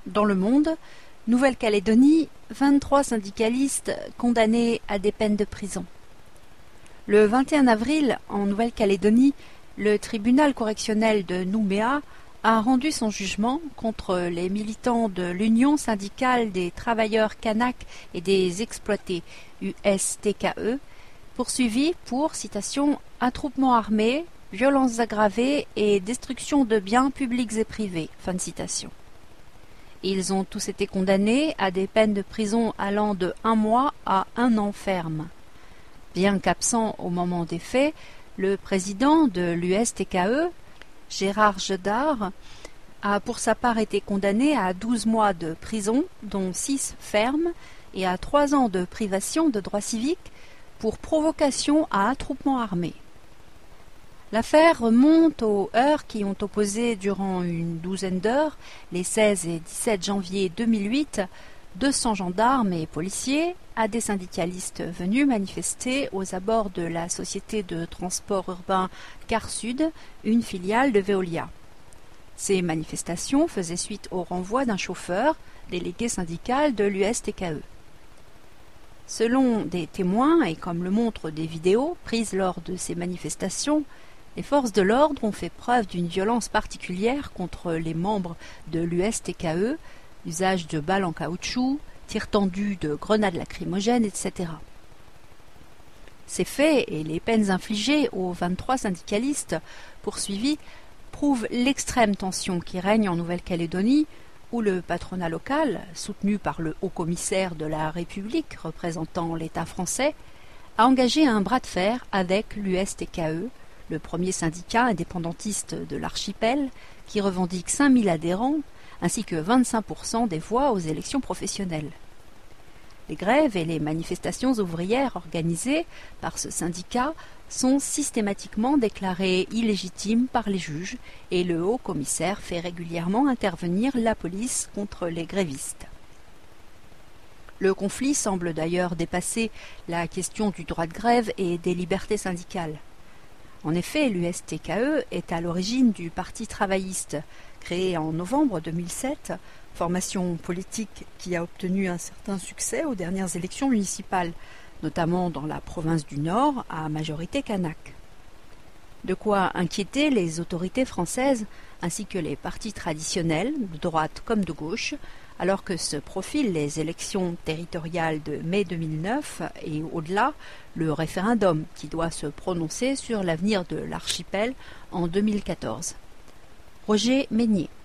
Dans le monde, Nouvelle-Calédonie, 23 syndicalistes condamnés à des peines de prison. Le 21 avril, en Nouvelle-Calédonie, le tribunal correctionnel de Nouméa a rendu son jugement contre les militants de l'Union syndicale des travailleurs Kanak et des exploités USTKE, poursuivis pour, citation, attroupement armé, violences aggravées et destruction de biens publics et privés. Fin de citation. Ils ont tous été condamnés à des peines de prison allant de 1 mois à 1 an ferme. Bien qu'absent au moment des faits, le président de l'USTKE, Gérard Jedard, a pour sa part été condamné à 12 mois de prison, dont 6 fermes, et à 3 ans de privation de droits civiques pour provocation à attroupement armé. L'affaire remonte aux heurts qui ont opposé durant une douzaine d'heures, les 16 et 17 janvier 2008, 200 gendarmes et policiers à des syndicalistes venus manifester aux abords de la société de transport urbain Car Sud, une filiale de Veolia. Ces manifestations faisaient suite au renvoi d'un chauffeur, délégué syndical de l'USTKE. Selon des témoins, et comme le montrent des vidéos prises lors de ces manifestations, les forces de l'ordre ont fait preuve d'une violence particulière contre les membres de l'USTKE, usage de balles en caoutchouc, tirs tendus de grenades lacrymogènes, etc. Ces faits et les peines infligées aux 23 syndicalistes poursuivis prouvent l'extrême tension qui règne en Nouvelle-Calédonie, où le patronat local, soutenu par le haut-commissaire de la République représentant l'État français, a engagé un bras de fer avec l'USTKE, le premier syndicat indépendantiste de l'archipel, qui revendique 5000 adhérents, ainsi que 25% des voix aux élections professionnelles. Les grèves et les manifestations ouvrières organisées par ce syndicat sont systématiquement déclarées illégitimes par les juges et le haut-commissaire fait régulièrement intervenir la police contre les grévistes. Le conflit semble d'ailleurs dépasser la question du droit de grève et des libertés syndicales. En effet, l'USTKE est à l'origine du Parti travailliste, créé en novembre 2007, formation politique qui a obtenu un certain succès aux dernières élections municipales, notamment dans la province du Nord, à majorité kanak. De quoi inquiéter les autorités françaises ainsi que les partis traditionnels, de droite comme de gauche, alors que se profilent les élections territoriales de mai 2009 et au-delà, le référendum qui doit se prononcer sur l'avenir de l'archipel en 2014. Roger Meignier.